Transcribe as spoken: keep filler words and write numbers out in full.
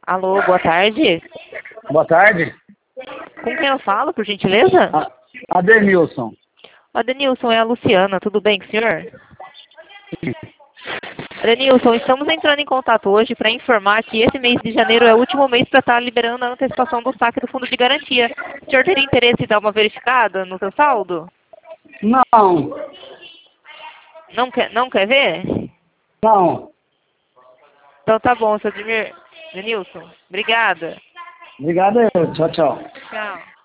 Alô, boa tarde. Boa tarde. Com quem eu falo, por gentileza? A- Adenilson. Adenilson, é a Luciana. Tudo bem com o senhor? Adenilson, estamos entrando em contato hoje para informar que esse mês de janeiro é o último mês para estar liberando a antecipação do saque do fundo de garantia. O senhor teria interesse em dar uma verificada no seu saldo? Não, Não quer, não quer ver? não. Então tá bom, seu Admir... Adenilson. Obrigada. Obrigado, eu. Tchau, tchau. Tchau.